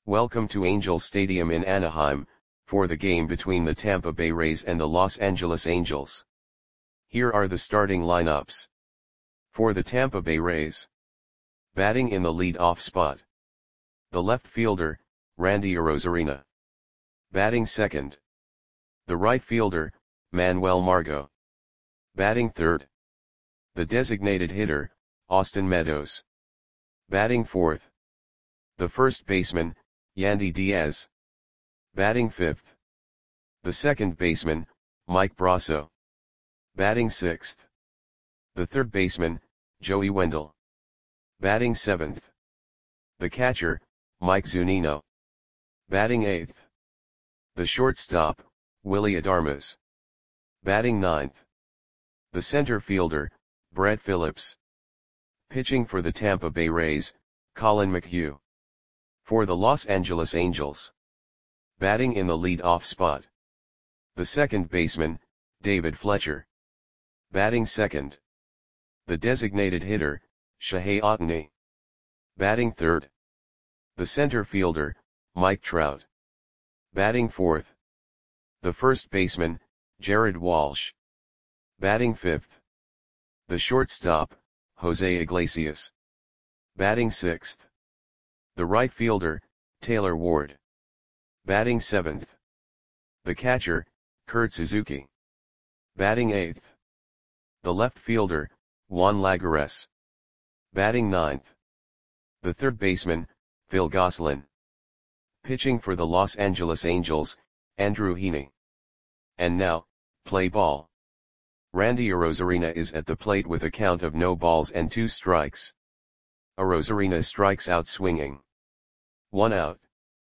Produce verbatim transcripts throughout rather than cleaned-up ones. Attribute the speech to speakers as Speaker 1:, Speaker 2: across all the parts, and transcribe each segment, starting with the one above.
Speaker 1: Welcome to Angel Stadium in Anaheim, for the game between the Tampa Bay Rays and the Los Angeles Angels. Here are the starting lineups. For the Tampa Bay Rays. Batting in the lead-off spot. The left fielder, Randy Arozarena. Batting second. The right fielder, Manuel Margot. Batting third. The designated hitter, Austin Meadows. Batting fourth. The first baseman, Yandy Diaz. Batting fifth. The second baseman, Mike Brosseau. Batting sixth. The third baseman, Joey Wendle. Batting seventh. The catcher, Mike Zunino. Batting eighth. The shortstop, Willy Adames. Batting ninth. The center fielder, Brett Phillips. Pitching for the Tampa Bay Rays, Colin McHugh. For the Los Angeles Angels. Batting in the lead-off spot. The second baseman, David Fletcher. Batting second. The designated hitter, Shohei Ohtani. Batting third. The center fielder, Mike Trout. Batting fourth. The first baseman, Jared Walsh. Batting fifth. The shortstop, Jose Iglesias. Batting sixth. The right fielder, Taylor Ward. Batting seventh. The catcher, Kurt Suzuki. Batting eighth. The left fielder, Juan Lagares. Batting ninth. The third baseman, Phil Gosselin. Pitching for the Los Angeles Angels, Andrew Heaney. And now, play ball. Randy Arozarena is at the plate with a count of no balls and two strikes. Arozarena strikes out swinging. One out.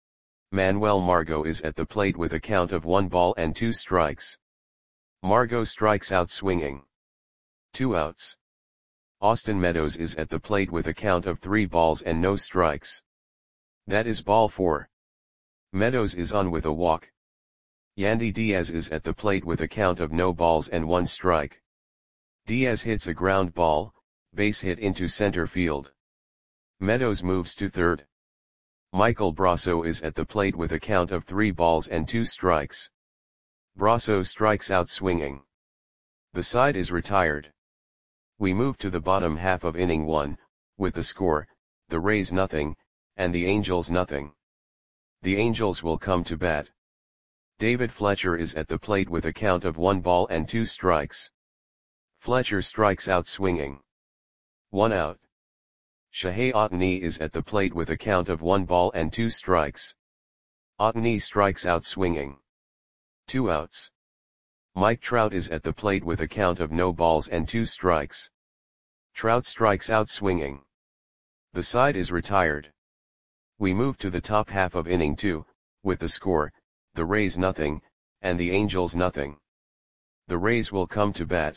Speaker 1: Manuel Margot is at the plate with a count of one ball and two strikes. Margot strikes out swinging. Two outs. Austin Meadows is at the plate with a count of three balls and no strikes. That is ball four. Meadows is on with a walk. Yandy Diaz is at the plate with a count of no balls and one strike. Diaz hits a ground ball, base hit into center field. Meadows moves to third. Michael Brosseau is at the plate with a count of three balls and two strikes. Brosseau strikes out swinging. The side is retired. We move to the bottom half of inning one, with the score, the Rays nothing, and the Angels nothing. The Angels will come to bat. David Fletcher is at the plate with a count of one ball and two strikes. Fletcher strikes out swinging. One out. Shohei Ohtani is at the plate with a count of one ball and two strikes. Ohtani strikes out swinging. Two outs. Mike Trout is at the plate with a count of no balls and two strikes. Trout strikes out swinging. The side is retired. We move to the top half of inning two, with the score, the Rays nothing, and the Angels nothing. The Rays will come to bat.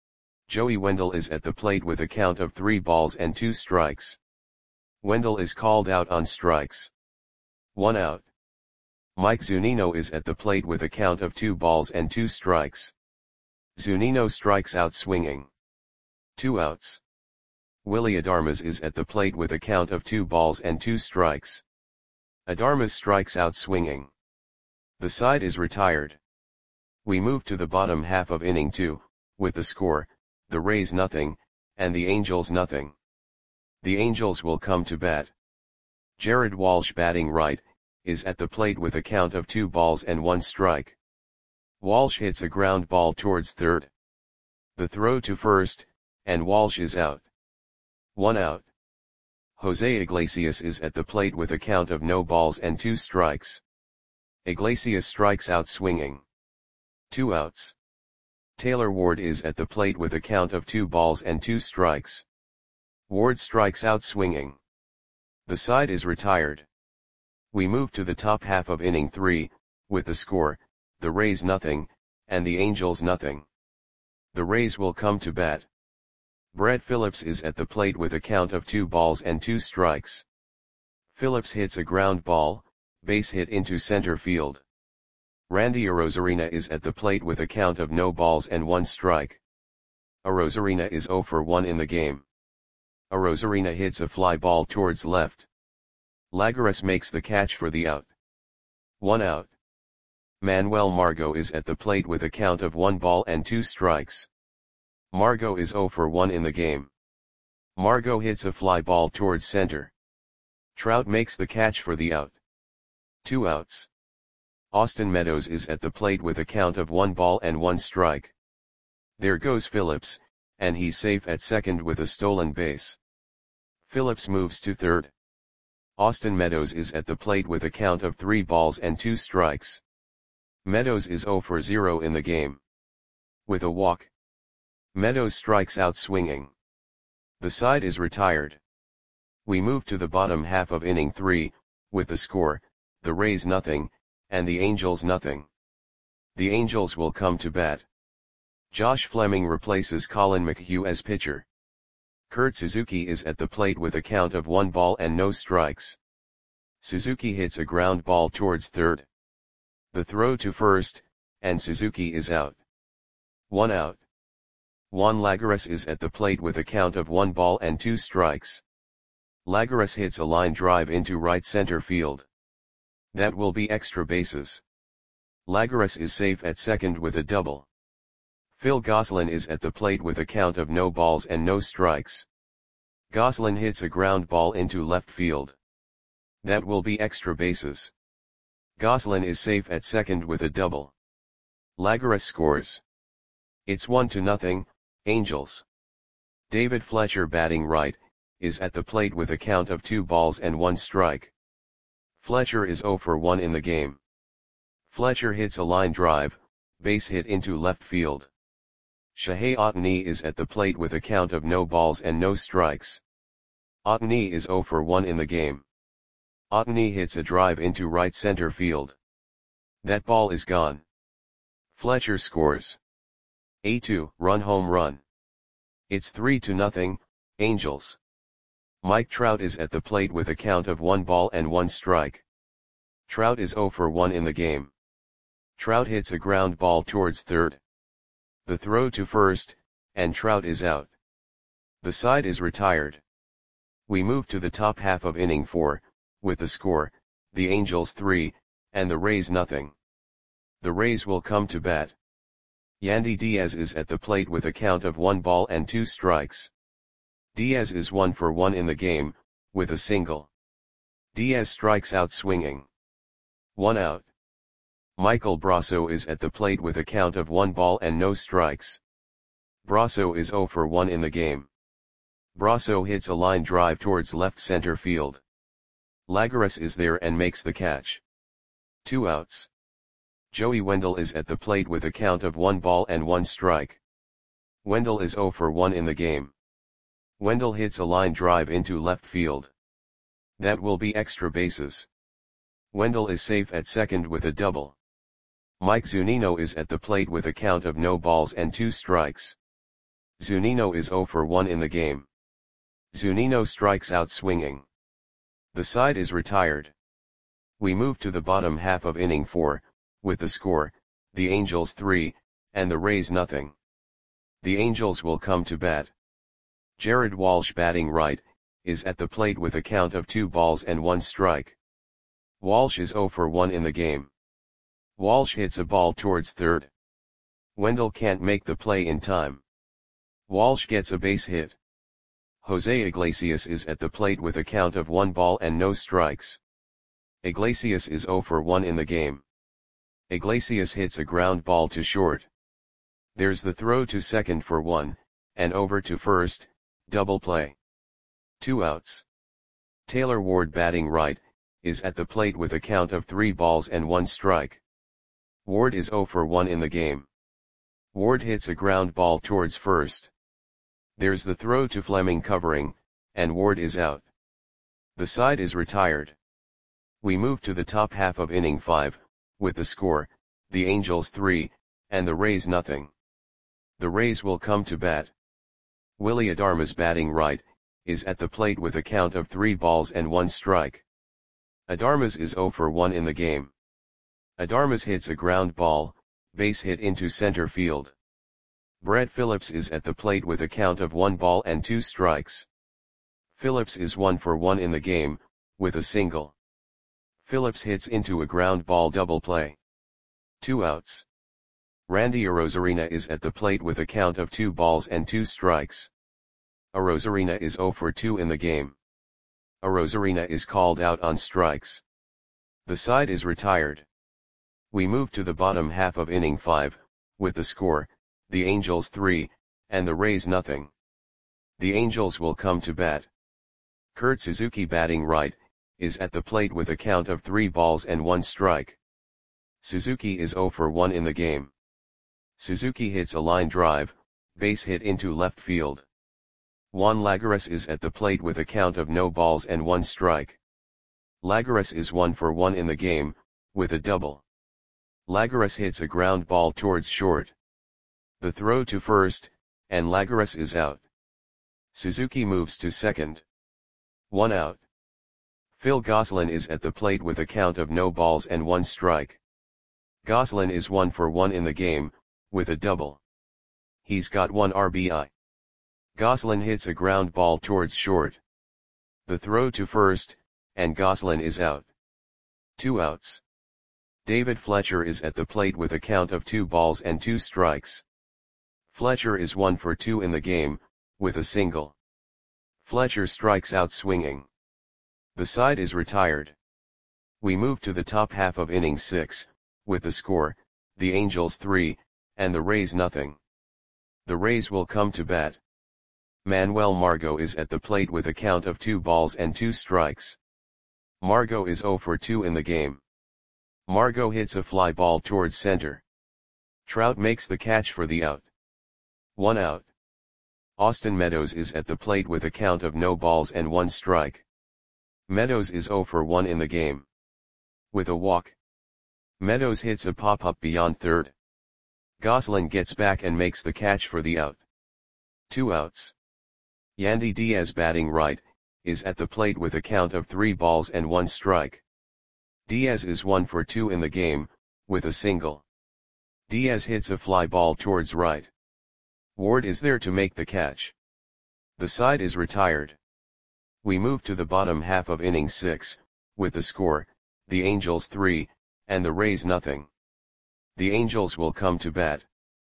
Speaker 1: Joey Wendle is at the plate with a count of three balls and two strikes. Wendle is called out on strikes. One out. Mike Zunino is at the plate with a count of two balls and two strikes. Zunino strikes out swinging. Two outs. Willy Adames is at the plate with a count of two balls and two strikes. Adames strikes out swinging. The side is retired. We move to the bottom half of inning two, with the score, the Rays nothing, and the Angels nothing. The Angels will come to bat. Jared Walsh batting right, is at the plate with a count of two balls and one strike. Walsh hits a ground ball towards third. The throw to first, and Walsh is out. One out. Jose Iglesias is at the plate with a count of no balls and two strikes. Iglesias strikes out swinging. Two outs. Taylor Ward is at the plate with a count of two balls and two strikes. Ward strikes out swinging. The side is retired. We move to the top half of inning three, with the score, the Rays nothing, and the Angels nothing. The Rays will come to bat. Brett Phillips is at the plate with a count of two balls and two strikes. Phillips hits a ground ball, base hit into center field. Randy Arozarena is at the plate with a count of no balls and one strike. Arozarena is zero for one in the game. Arozarena hits a fly ball towards left. Lagares makes the catch for the out. One out. Manuel Margot is at the plate with a count of one ball and two strikes. Margot is zero for one in the game. Margot hits a fly ball towards center. Trout makes the catch for the out. Two outs. Austin Meadows is at the plate with a count of one ball and one strike. There goes Phillips, and he's safe at second with a stolen base. Phillips moves to third. Austin Meadows is at the plate with a count of three balls and two strikes. Meadows is zero for zero in the game. With a walk, Meadows strikes out swinging. The side is retired. We move to the bottom half of inning three, with the score, the Rays nothing, and the Angels nothing. The Angels will come to bat. Josh Fleming replaces Colin McHugh as pitcher. Kurt Suzuki is at the plate with a count of one ball and no strikes. Suzuki hits a ground ball towards third. The throw to first, and Suzuki is out. One out. Juan Lagares is at the plate with a count of one ball and two strikes. Lagares hits a line drive into right center field. That will be extra bases. Lagares is safe at second with a double. Phil Gosselin is at the plate with a count of no balls and no strikes. Gosselin hits a ground ball into left field. That will be extra bases. Gosselin is safe at second with a double. Lagares scores. It's one to nothing, Angels. David Fletcher, batting right, is at the plate with a count of two balls and one strike. Fletcher is zero for one in the game. Fletcher hits a line drive, base hit into left field. Shohei Ohtani is at the plate with a count of no balls and no strikes. Ohtani is zero for one in the game. Ohtani hits a drive into right center field. That ball is gone. Fletcher scores. A two-run home run. It's three to nothing, Angels. Mike Trout is at the plate with a count of one ball and one strike. Trout is zero for one in the game. Trout hits a ground ball towards third. The throw to first, and Trout is out. The side is retired. We move to the top half of inning four, with the score, the Angels three, and the Rays nothing. The Rays will come to bat. Yandy Diaz is at the plate with a count of one ball and two strikes. Diaz is one for one in the game, with a single. Diaz strikes out swinging. One out. Michael Brasso is at the plate with a count of one ball and no strikes. Brasso is zero for one in the game. Brasso hits a line drive towards left center field. Lagares is there and makes the catch. Two outs. Joey Wendell is at the plate with a count of one ball and one strike. Wendell is zero for one in the game. Wendell hits a line drive into left field. That will be extra bases. Wendell is safe at second with a double. Mike Zunino is at the plate with a count of no balls and two strikes. Zunino is zero for one in the game. Zunino strikes out swinging. The side is retired. We move to the bottom half of inning four, with the score, the Angels three, and the Rays nothing. The Angels will come to bat. Jared Walsh, batting right, is at the plate with a count of two balls and one strike. Walsh is zero for one in the game. Walsh hits a ball towards third. Wendell can't make the play in time. Walsh gets a base hit. Jose Iglesias is at the plate with a count of one ball and no strikes. Iglesias is zero for one in the game. Iglesias hits a ground ball to short. There's the throw to second for one, and over to first, double play. Two outs. Taylor Ward, batting right, is at the plate with a count of three balls and one strike. Ward is zero for one in the game. Ward hits a ground ball towards first. There's the throw to Fleming covering, and Ward is out. The side is retired. We move to the top half of inning five, with the score, the Angels three, and the Rays nothing. The Rays will come to bat. Willy Adames, batting right, is at the plate with a count of three balls and one strike. Adames is zero for one in the game. Adames hits a ground ball, base hit into center field. Brett Phillips is at the plate with a count of one ball and two strikes. Phillips is one for one in the game, with a single. Phillips hits into a ground ball double play. Two outs. Randy Arozarena is at the plate with a count of two balls and two strikes. Arozarena is zero for two in the game. Arozarena is called out on strikes. The side is retired. We move to the bottom half of inning five, with the score, the Angels three, and the Rays nothing. The Angels will come to bat. Kurt Suzuki, batting right, is at the plate with a count of three balls and one strike. Suzuki is zero for one in the game. Suzuki hits a line drive, base hit into left field. Juan Lagares is at the plate with a count of no balls and one strike. Lagares is one for one in the game, with a double. Lagares hits a ground ball towards short. The throw to first, and Lagares is out. Suzuki moves to second. One out. Phil Gosselin is at the plate with a count of no balls and one strike. Gosselin is one for one in the game, with a double. He's got one R B I. Gosselin hits a ground ball towards short. The throw to first, and Gosselin is out. Two outs. David Fletcher is at the plate with a count of two balls and two strikes. Fletcher is one for two in the game, with a single. Fletcher strikes out swinging. The side is retired. We move to the top half of inning six, with the score, the Angels three, and the Rays nothing. The Rays will come to bat. Manuel Margot is at the plate with a count of two balls and two strikes. Margot is zero for two in the game. Margot hits a fly ball towards center. Trout makes the catch for the out. One out. Austin Meadows is at the plate with a count of no balls and one strike. Meadows is zero for one in the game. With a walk. Meadows hits a pop-up beyond third. Gosselin gets back and makes the catch for the out. Two outs. Yandy Diaz, batting right, is at the plate with a count of three balls and one strike. Diaz is one for two in the game, with a single. Diaz hits a fly ball towards right. Ward is there to make the catch. The side is retired. We move to the bottom half of inning six, with the score, the Angels three, and the Rays nothing. The Angels will come to bat.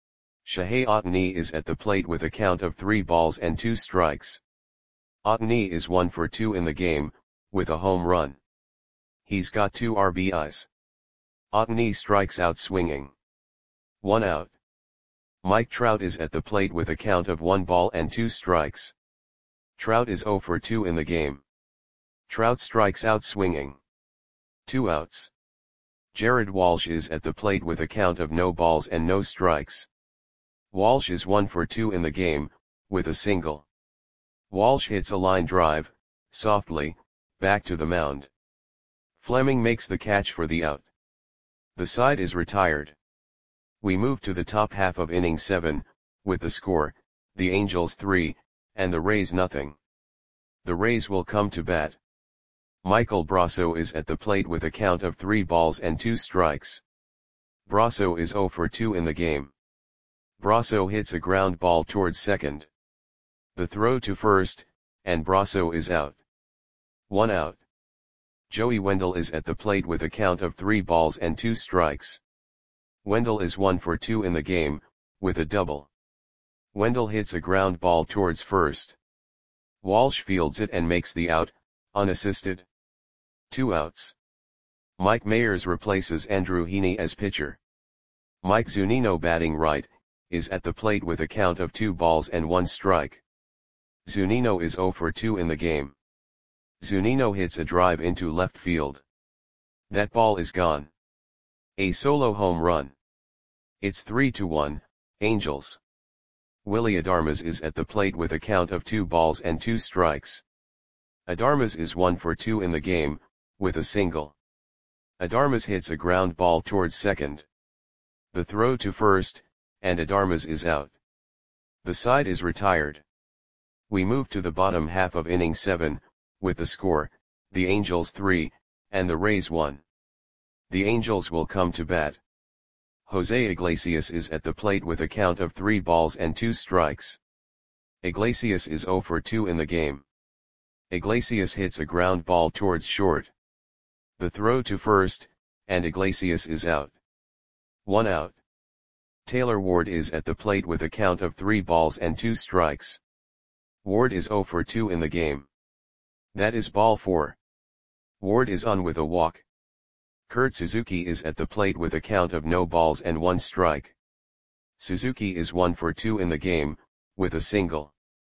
Speaker 1: Shohei Ohtani is at the plate with a count of three balls and two strikes. Ohtani is one for two in the game, with a home run. He's got two R B Is. Ohtani strikes out swinging. One out. Mike Trout is at the plate with a count of one ball and two strikes. Trout is zero for two in the game. Trout strikes out swinging. Two outs. Jared Walsh is at the plate with a count of no balls and no strikes. Walsh is one for two in the game, with a single. Walsh hits a line drive, softly, back to the mound. Fleming makes the catch for the out. The side is retired. We move to the top half of inning seven, with the score, the Angels three, and the Rays nothing. The Rays will come to bat. Michael Brasso is at the plate with a count of three balls and two strikes. Brasso is zero for two in the game. Brasso hits a ground ball towards second. The throw to first, and Brasso is out. One out. Joey Wendell is at the plate with a count of three balls and two strikes. Wendell is one for two in the game, with a double. Wendell hits a ground ball towards first. Walsh fields it and makes the out, unassisted. Two outs. Mike Mayers replaces Andrew Heaney as pitcher. Mike Zunino, batting right, is at the plate with a count of two balls and one strike. Zunino is zero for two in the game. Zunino hits a drive into left field. That ball is gone. A solo home run. It's three to one, Angels. Willy Adames is at the plate with a count of two balls and two strikes. Adames is one for two in the game, with a single. Adames hits a ground ball towards second. The throw to first, and Adames is out. The side is retired. We move to the bottom half of inning seven, with the score, the Angels three, and the Rays one. The Angels will come to bat. Jose Iglesias is at the plate with a count of three balls and two strikes. Iglesias is zero for two in the game. Iglesias hits a ground ball towards short. The throw to first, and Iglesias is out. One out. Taylor Ward is at the plate with a count of three balls and two strikes. Ward is zero for two in the game. That is ball four. Ward is on with a walk. Kurt Suzuki is at the plate with a count of no balls and one strike. Suzuki is one for two in the game, with a single.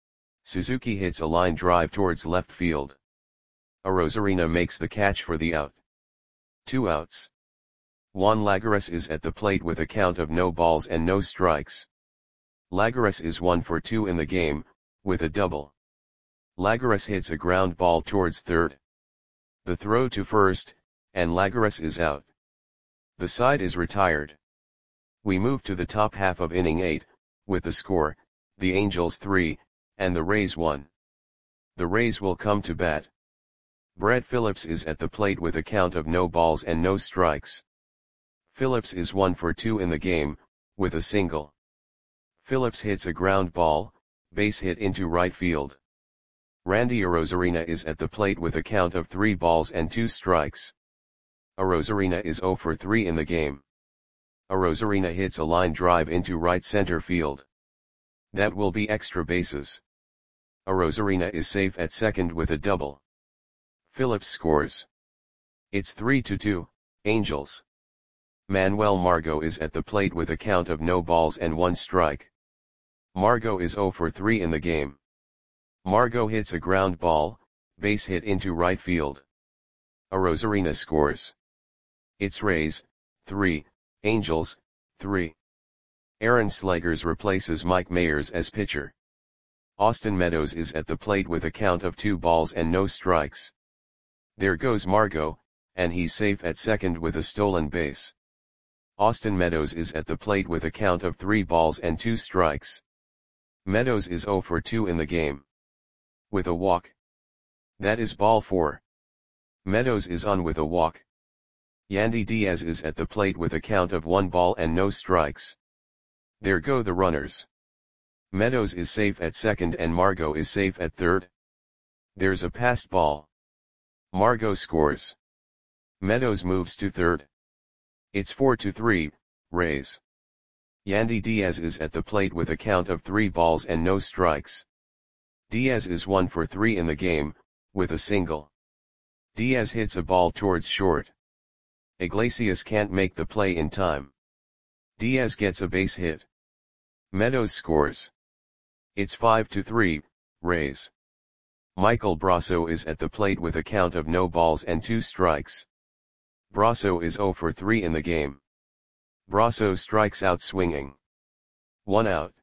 Speaker 1: Suzuki hits a line drive towards left field. Arozarena makes the catch for the out. Two outs. Juan Lagares is at the plate with a count of no balls and no strikes. Lagares is one for two in the game, with a double. Lagares hits a ground ball towards third. The throw to first, and Lagares is out. The side is retired. We move to the top half of inning eight, with the score, the Angels three, and the Rays one. The Rays will come to bat. Brad Phillips is at the plate with a count of no balls and no strikes. Phillips is one for two in the game, with a single. Phillips hits a ground ball, base hit into right field. Randy Arozarena is at the plate with a count of three balls and two strikes. Arozarena is zero for three in the game. Arozarena hits a line drive into right center field. That will be extra bases. Arozarena is safe at second with a double. Phillips scores. It's three to two, Angels. Manuel Margot is at the plate with a count of no balls and one strike. Margot is zero for three in the game. Margot hits a ground ball, base hit into right field. Arozarena scores. It's Rays, three, Angels, three. Aaron Slegers replaces Mike Mayers as pitcher. Austin Meadows is at the plate with a count of two balls and no strikes. There goes Margot, and he's safe at second with a stolen base. Austin Meadows is at the plate with a count of three balls and two strikes. Meadows is zero for two in the game. With a walk. That is ball four. Meadows is on with a walk. Yandy Diaz is at the plate with a count of one ball and no strikes. There go the runners. Meadows is safe at second and Margot is safe at third. There's a passed ball. Margot scores. Meadows moves to third. It's four to three, Rays. Yandy Diaz is at the plate with a count of three balls and no strikes. Diaz is one for three in the game, with a single. Diaz hits a ball towards short. Iglesias can't make the play in time. Diaz gets a base hit. Meadows scores. It's five to three, Rays. Michael Brasso is at the plate with a count of no balls and two strikes. Brasso is zero for three in the game. Brasso strikes out swinging. One out.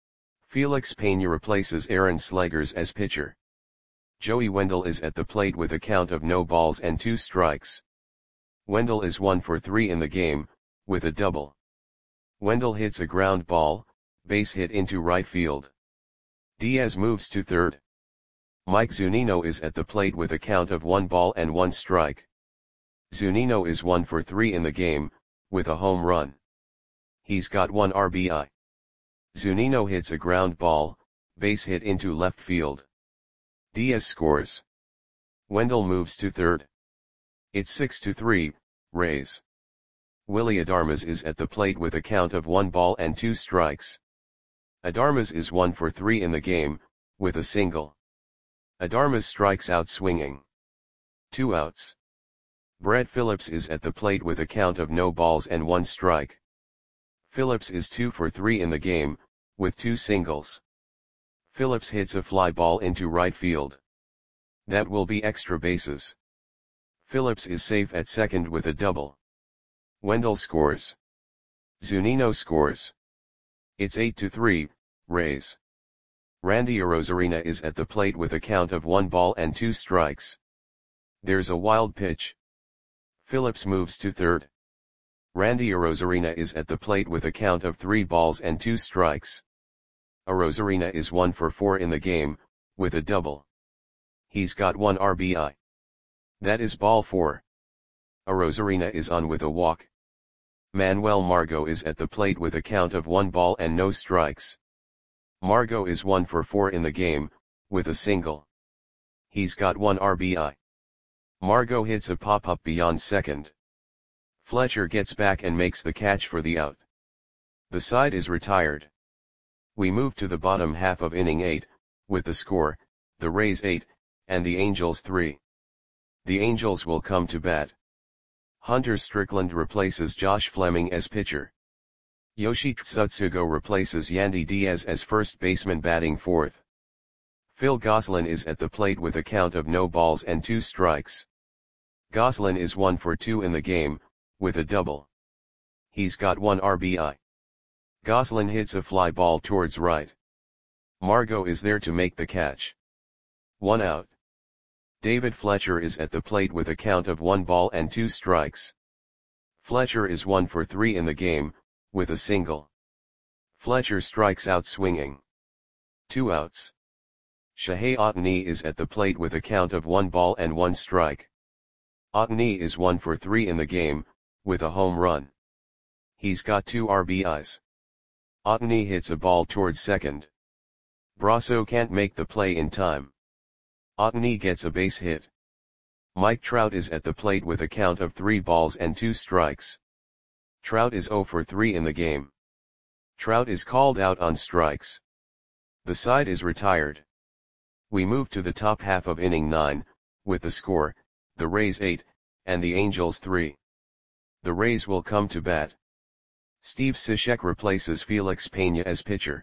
Speaker 1: Felix Pena replaces Aaron Slegers as pitcher. Joey Wendell is at the plate with a count of no balls and two strikes. Wendell is one for three in the game, with a double. Wendell hits a ground ball, base hit into right field. Diaz moves to third. Mike Zunino is at the plate with a count of one ball and one strike. Zunino is one for three in the game, with a home run. He's got one R B I. Zunino hits a ground ball, base hit into left field. Diaz scores. Wendell moves to third. It's six to three, Rays. Willy Adames is at the plate with a count of one ball and two strikes. Adames is one for three in the game, with a single. Adames strikes out swinging. Two outs. Brad Phillips is at the plate with a count of no balls and one strike. Phillips is two for three in the game, with two singles. Phillips hits a fly ball into right field. That will be extra bases. Phillips is safe at second with a double. Wendell scores. Zunino scores. It's eight to three, Rays. Randy Arozarena is at the plate with a count of one ball and two strikes. There's a wild pitch. Phillips moves to third. Randy Arozarena is at the plate with a count of three balls and two strikes. Arozarena is one for four in the game, with a double. He's got one R B I. That is ball four. Arozarena is on with a walk. Manuel Margot is at the plate with a count of one ball and no strikes. Margot is one for four in the game, with a single. He's got one R B I. Margot hits a pop-up beyond second. Fletcher gets back and makes the catch for the out. The side is retired. We move to the bottom half of inning eight, with the score, the Rays eight, and the Angels three. The Angels will come to bat. Hunter Strickland replaces Josh Fleming as pitcher. Yoshi Tsutsugo replaces Yandy Diaz as first baseman batting fourth. Phil Gosselin is at the plate with a count of no balls and two strikes. Gosselin is one for two in the game, with a double. He's got one R B I. Gosselin hits a fly ball towards right. Margot is there to make the catch. One out. David Fletcher is at the plate with a count of one ball and two strikes. Fletcher is one for three in the game, with a single. Fletcher strikes out swinging. Two outs. Shohei Ohtani is at the plate with a count of one ball and one strike. Ohtani is one for three in the game, with a home run. He's got two R B Is. Ohtani hits a ball towards second. Brasso can't make the play in time. Ohtani gets a base hit. Mike Trout is at the plate with a count of three balls and two strikes. Trout is zero for three in the game. Trout is called out on strikes. The side is retired. We move to the top half of inning nine, with the score, the Rays eight, and the Angels three. The Rays will come to bat. Steve Cishek replaces Felix Pena as pitcher.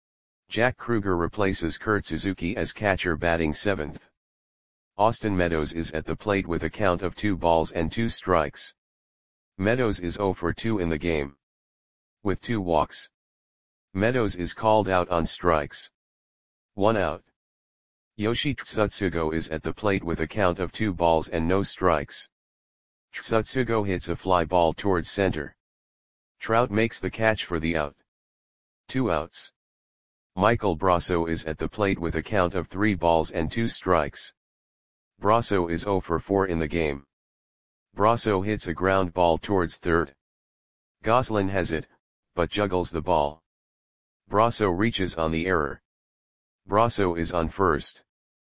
Speaker 1: Jack Kruger replaces Kurt Suzuki as catcher batting seventh. Austin Meadows is at the plate with a count of two balls and two strikes. Meadows is zero for two in the game, with two walks. Meadows is called out on strikes. One out. Yoshi Tsutsugo is at the plate with a count of two balls and no strikes. Tsutsugo hits a fly ball towards center. Trout makes the catch for the out. Two outs. Michael Brasso is at the plate with a count of three balls and two strikes. Brasso is zero for four in the game. Brasso hits a ground ball towards third. Gosselin has it, but juggles the ball. Brasso reaches on the error. Brasso is on first.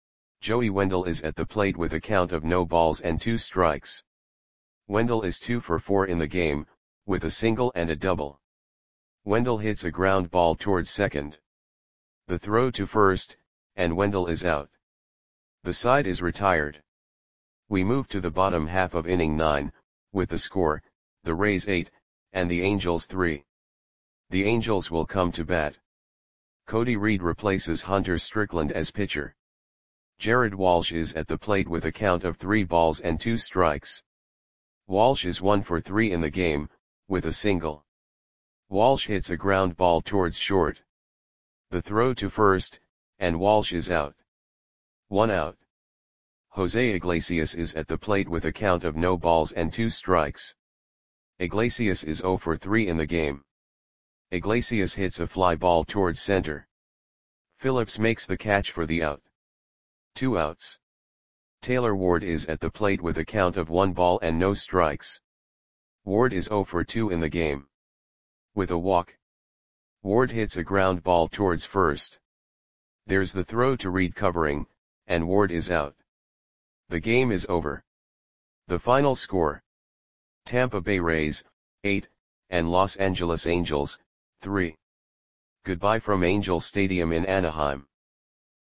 Speaker 1: Joey Wendell is at the plate with a count of no balls and two strikes. Wendell is two for four in the game, with a single and a double. Wendell hits a ground ball towards second. The throw to first, and Wendell is out. The side is retired. We move to the bottom half of inning nine, with the score, the Rays eight, and the Angels three. The Angels will come to bat. Cody Reed replaces Hunter Strickland as pitcher. Jared Walsh is at the plate with a count of three balls and two strikes. Walsh is one for three in the game, with a single. Walsh hits a ground ball towards short. The throw to first, and Walsh is out. One out. Jose Iglesias is at the plate with a count of no balls and two strikes. Iglesias is zero for three in the game. Iglesias hits a fly ball towards center. Phillips makes the catch for the out. Two outs. Taylor Ward is at the plate with a count of one ball and no strikes. Ward is zero for two in the game. With a walk. Ward hits a ground ball towards first. There's the throw to Reed covering, and Ward is out. The game is over. The final score: Tampa Bay Rays, eight, and Los Angeles Angels, three. Goodbye from Angel Stadium in Anaheim.